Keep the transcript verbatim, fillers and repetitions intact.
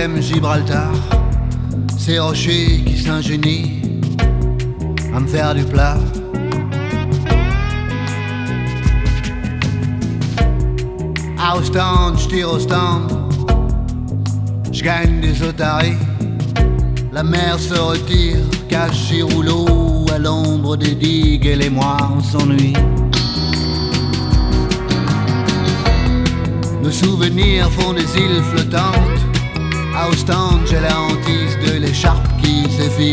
j'aime Gibraltar, ces rochers qui s'ingénient à me faire du plat. À Ostende, j'tire au stand, j'gagne des otaries. La mer se retire, cache ses rouleaux à l'ombre des digues et les mois on s'ennuie. Nos souvenirs font des îles flottantes. À Ostende, j'ai la hantise de l'écharpe qui s'effile.